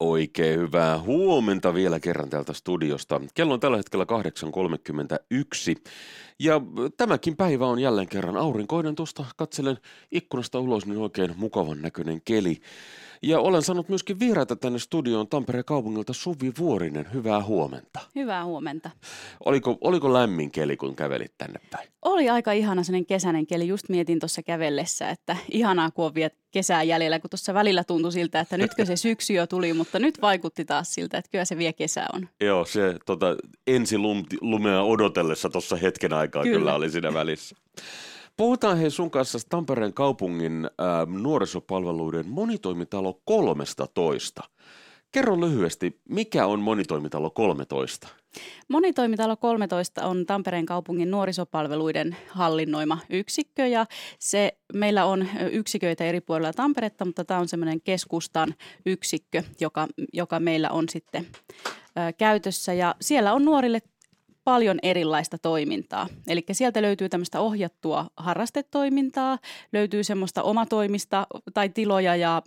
Oikein hyvää huomenta vielä kerran täältä studiosta. Kello on tällä hetkellä 8.31 ja tämäkin päivä on jälleen kerran aurinkoinen. Tuosta katselen ikkunasta ulos, niin oikein mukavan näköinen keli. Ja olen saanut myöskin vieraita tänne studioon Tampereen kaupungilta. Suvi Vuorinen, hyvää huomenta. Hyvää huomenta. Oliko lämmin keli, kun kävelit tänne päin? Oli aika ihana sellainen kesäinen keli. Just mietin tuossa kävellessä, että ihanaa kun on vielä kesää jäljellä, kun tuossa välillä tuntui siltä, että nytkö se syksy jo tuli, mutta nyt vaikutti taas siltä, että kyllä se vielä kesä on. Joo, se ensi lumea odotellessa tuossa hetken aikaa kyllä oli siinä välissä. Puhutaan hei sun kanssa Tampereen kaupungin nuorisopalveluiden monitoimitalo 13. Kerro lyhyesti, mikä on monitoimitalo 13? Monitoimitalo 13 on Tampereen kaupungin nuorisopalveluiden hallinnoima yksikkö ja meillä on yksiköitä eri puolilla Tamperetta, mutta tämä on semmoinen keskustan yksikkö, joka meillä on sitten käytössä ja siellä on nuorille paljon erilaista toimintaa. Eli sieltä löytyy tämmöistä ohjattua harrastetoimintaa, löytyy semmoista omatoimista tai tiloja ja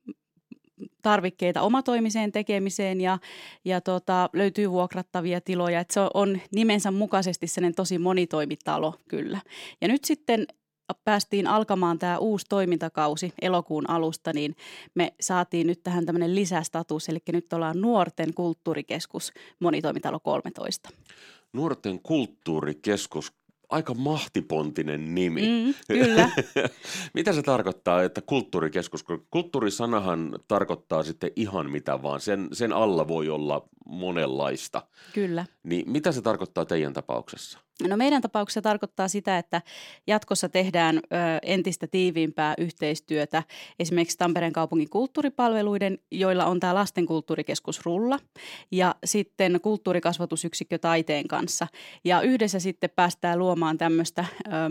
tarvikkeita omatoimiseen tekemiseen ja löytyy vuokrattavia tiloja. Että se on nimensä mukaisesti sellainen tosi monitoimitalo kyllä. Ja nyt sitten päästiin alkamaan tämä uusi toimintakausi elokuun alusta, niin me saatiin nyt tähän tämmöinen lisästatus. Eli nyt ollaan Nuorten kulttuurikeskus monitoimitalo 13. Nuorten kulttuurikeskus, aika mahtipontinen nimi. Kyllä. Mitä se tarkoittaa, että kulttuurikeskus? Kulttuurisanahan tarkoittaa sitten ihan mitä vaan. Sen alla voi olla monenlaista. Kyllä. Niin mitä se tarkoittaa teidän tapauksessa? No meidän tapauksessa tarkoittaa sitä, että jatkossa tehdään entistä tiiviimpää yhteistyötä esimerkiksi Tampereen kaupungin kulttuuripalveluiden, joilla on tämä lastenkulttuurikeskus Rulla ja sitten kulttuurikasvatusyksikkö Taiteen kanssa. Ja yhdessä sitten päästään luomaan tämmöistä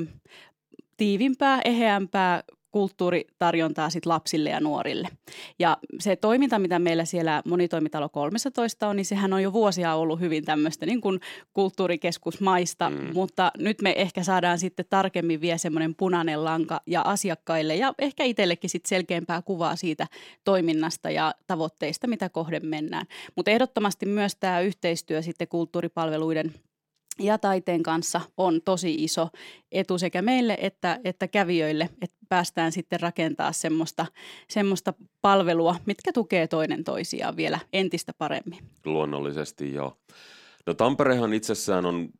tiivimpää, eheämpää kulttuuritarjontaa sit lapsille ja nuorille. Ja se toiminta, mitä meillä siellä monitoimitalo 13 on, niin sehän on jo vuosia ollut hyvin tämmöistä niin kuin kulttuurikeskusmaista, mutta nyt me ehkä saadaan sitten tarkemmin vielä semmoinen punainen lanka ja asiakkaille ja ehkä itsellekin sitten selkeämpää kuvaa siitä toiminnasta ja tavoitteista, mitä kohden mennään. Mutta ehdottomasti myös tämä yhteistyö sitten kulttuuripalveluiden ja taiteen kanssa on tosi iso etu sekä meille että kävijöille, että päästään sitten rakentamaan semmoista palvelua, mitkä tukee toinen toisiaan vielä entistä paremmin. Luonnollisesti joo. No Tamperehan itsessään on,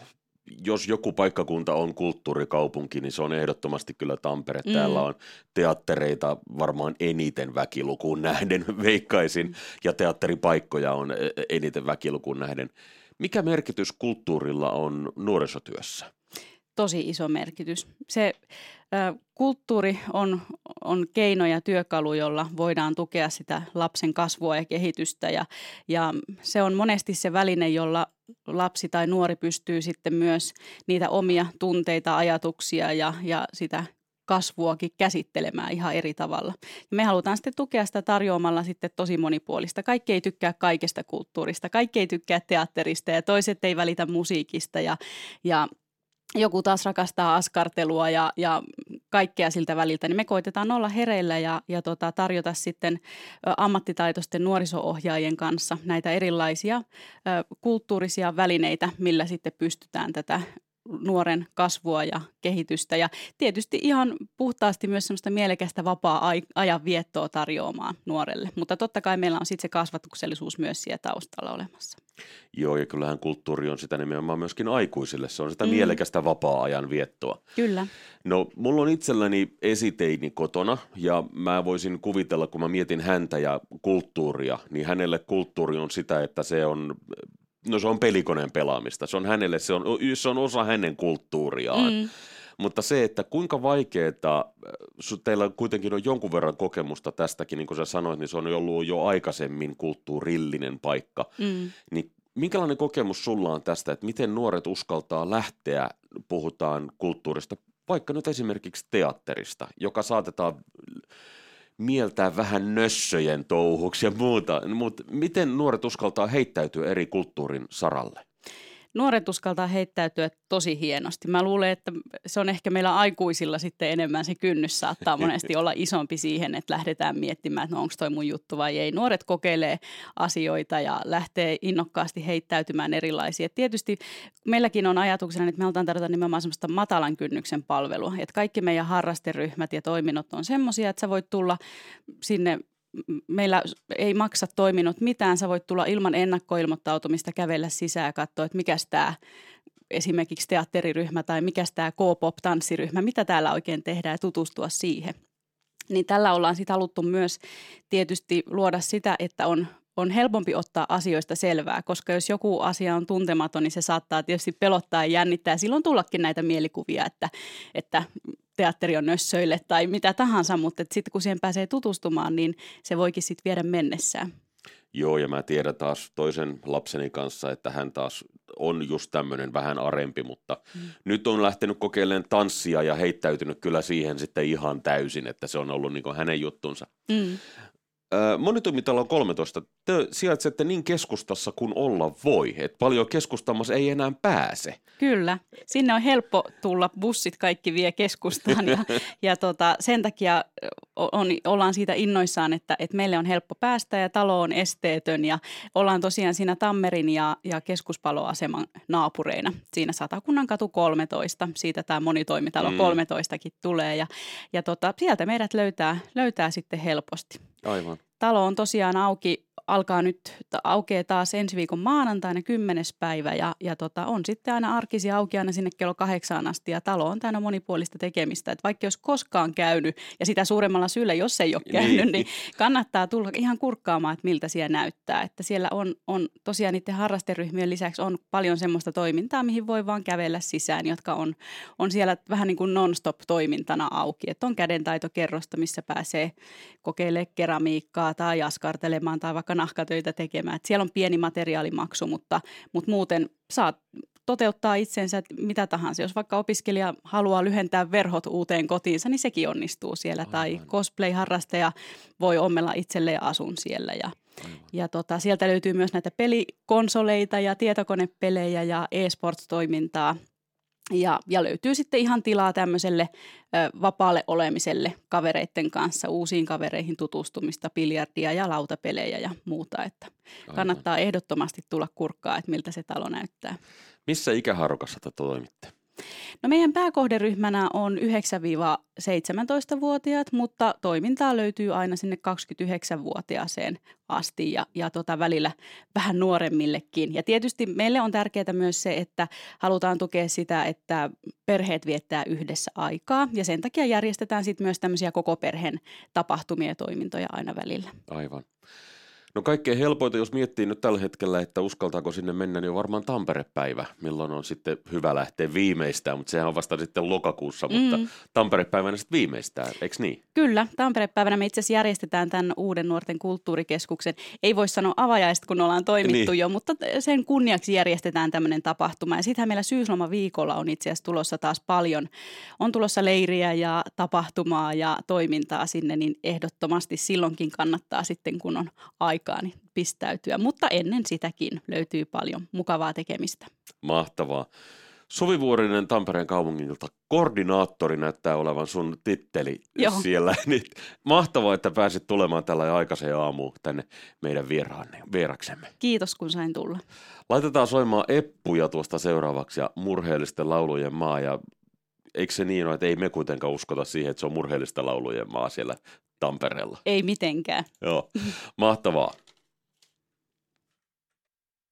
jos joku paikkakunta on kulttuurikaupunki, niin se on ehdottomasti kyllä Tampere. Täällä on teattereita varmaan eniten väkilukuun nähden, veikkaisin, ja teatteripaikkoja on eniten väkilukuun nähden. Mikä merkitys kulttuurilla on nuorisotyössä? Tosi iso merkitys. Se kulttuuri on keino ja työkalu, jolla voidaan tukea sitä lapsen kasvua ja kehitystä ja se on monesti se väline, jolla lapsi tai nuori pystyy sitten myös niitä omia tunteita, ajatuksia ja sitä kasvuakin käsittelemään ihan eri tavalla. Ja me halutaan sitten tukea sitä tarjoamalla sitten tosi monipuolista. Kaikki ei tykkää kaikesta kulttuurista, kaikki ei tykkää teatterista ja toiset ei välitä musiikista ja joku taas rakastaa askartelua ja kaikkea siltä väliltä, niin me koitetaan olla hereillä ja tarjota sitten ammattitaitoisten nuoriso-ohjaajien kanssa näitä erilaisia kulttuurisia välineitä, millä sitten pystytään tätä nuoren kasvua ja kehitystä ja tietysti ihan puhtaasti myös semmoista mielekästä vapaa-ajan viettoa tarjoamaan nuorelle, mutta totta kai meillä on sitten se kasvatuksellisuus myös siellä taustalla olemassa. Joo, ja kyllähän kulttuuri on sitä nimenomaan myöskin aikuisille, se on sitä mielekästä vapaa-ajan viettoa. Kyllä. No, mulla on itselläni esiteini kotona ja mä voisin kuvitella, kun mä mietin häntä ja kulttuuria, niin hänelle kulttuuri on sitä, että se on pelikoneen pelaamista. Se on hänelle, se on osa hänen kulttuuriaan. Mutta se, että kuinka vaikeaa, teillä kuitenkin on jonkun verran kokemusta tästäkin, niin kuin sä sanoit, niin se on ollut jo aikaisemmin kulttuurillinen paikka. Niin minkälainen kokemus sulla on tästä, että miten nuoret uskaltaa lähteä, puhutaan kulttuurista, vaikka nyt esimerkiksi teatterista, joka saatetaan mieltää vähän nössöjen touhuksi ja muuta, mutta miten nuoret uskaltaa heittäytyä eri kulttuurin saralle? Nuoret uskaltaa heittäytyä tosi hienosti. Mä luulen, että se on ehkä meillä aikuisilla sitten enemmän se kynnys saattaa monesti olla isompi siihen, että lähdetään miettimään, että no onko toi mun juttu vai ei. Nuoret kokeilee asioita ja lähtee innokkaasti heittäytymään erilaisia. Tietysti meilläkin on ajatuksena, että me halutaan tarjota nimenomaan semmoista matalan kynnyksen palvelua. Että kaikki meidän harrasteryhmät ja toiminnot on semmoisia, että sä voit tulla sinne. Meillä ei maksa toiminnot mitään, sä voit tulla ilman ennakkoilmoittautumista kävellä sisään ja katsoa, että mikäs tämä esimerkiksi teatteriryhmä tai mikäs tämä K-pop-tanssiryhmä, mitä täällä oikein tehdään ja tutustua siihen. Niin tällä ollaan sitten haluttu myös tietysti luoda sitä, että on helpompi ottaa asioista selvää, koska jos joku asia on tuntematon, niin se saattaa tietysti pelottaa ja jännittää ja silloin tullakin näitä mielikuvia, että teatteri on nössöille tai mitä tahansa, mutta sitten kun siihen pääsee tutustumaan, niin se voikin sitten viedä mennessään. Joo, ja mä tiedän taas toisen lapseni kanssa, että hän taas on just tämmöinen vähän arempi, mutta nyt on lähtenyt kokeilemaan tanssia ja heittäytynyt kyllä siihen sitten ihan täysin, että se on ollut niin kuin hänen juttunsa. Monitoimitalo 13, te sijaitsette niin keskustassa kuin olla voi, että paljon keskustamassa ei enää pääse. Kyllä, sinne on helppo tulla, bussit kaikki vie keskustaan ja sen takia ollaan siitä innoissaan, että meille on helppo päästä ja talo on esteetön ja ollaan tosiaan siinä Tammerin ja keskuspaloaseman naapureina. Siinä Satakunnankatu 13, siitä tämä monitoimitalo 13kin tulee ja sieltä meidät löytää sitten helposti. Aivan. Talo on tosiaan aukeaa taas ensi viikon maanantaina 10. päivä ja on sitten aina arkisin auki aina sinne kello 8 asti ja talo on täynnä monipuolista tekemistä. Että vaikka jos koskaan käynyt ja sitä suuremmalla syyllä, jos ei ole käynyt, niin kannattaa tulla ihan kurkkaamaan, että miltä siellä näyttää. Että siellä on tosiaan niiden harrasteryhmien lisäksi on paljon semmoista toimintaa, mihin voi vaan kävellä sisään, jotka on siellä vähän niin kuin non-stop-toimintana auki. Että on kädentaitokerrosta, missä pääsee kokeilemaan keramiikkaa tai askartelemaan tai vaikka nahkatöitä tekemään. Että siellä on pieni materiaalimaksu, mutta muuten saat toteuttaa itsensä mitä tahansa. Jos vaikka opiskelija haluaa lyhentää verhot uuteen kotiinsa, niin sekin onnistuu siellä. Aivan. Tai cosplay-harrastaja voi ommella itselleen asun siellä. Ja sieltä löytyy myös näitä pelikonsoleita ja tietokonepelejä ja e-sports-toimintaa. Ja löytyy sitten ihan tilaa tämmöiselle vapaalle olemiselle kavereiden kanssa, uusiin kavereihin tutustumista, biljardia ja lautapelejä ja muuta. Että kannattaa ehdottomasti tulla kurkkaa, että miltä se talo näyttää. Missä ikähaarukassa te toimitte? No meidän pääkohderyhmänä on 9-17-vuotiaat, mutta toimintaa löytyy aina sinne 29-vuotiaaseen asti ja välillä vähän nuoremmillekin. Ja tietysti meille on tärkeää myös se, että halutaan tukea sitä, että perheet viettää yhdessä aikaa ja sen takia järjestetään sitten myös tämmöisiä koko perheen tapahtumia ja toimintoja aina välillä. Aivan. No kaikkein helpoita, jos miettii nyt tällä hetkellä, että uskaltaako sinne mennä, niin on varmaan Tampere-päivä, milloin on sitten hyvä lähteä viimeistään, mutta sehän on vasta sitten lokakuussa, mutta Tampere-päivänä sitten viimeistään, eikö niin? Kyllä, Tampere-päivänä me itse asiassa järjestetään tämän uuden nuorten kulttuurikeskuksen, ei voi sanoa avajaiset, kun ollaan toimittu jo, mutta sen kunniaksi järjestetään tämmöinen tapahtuma ja sittenhän meillä syyslomaviikolla on itse asiassa tulossa taas paljon, on tulossa leiriä ja tapahtumaa ja toimintaa sinne, niin ehdottomasti silloinkin kannattaa sitten, kun on aikaa, niin pistäytyä, mutta ennen sitäkin löytyy paljon mukavaa tekemistä. Mahtavaa. Suvi Vuorinen Tampereen kaupungilta, koordinaattori näyttää olevan sun titteli siellä. Niin, mahtavaa, että pääsit tulemaan tällä aikaiseen aamuun tänne meidän vieraksemme. Kiitos, kun sain tulla. Laitetaan soimaan Eppuja tuosta seuraavaksi ja murheellisten laulujen maa. Ja eikö se niin ole, että ei me kuitenkaan uskota siihen, että se on murheellisten laulujen maa siellä Tampereella? Ei mitenkään. Joo, mahtavaa.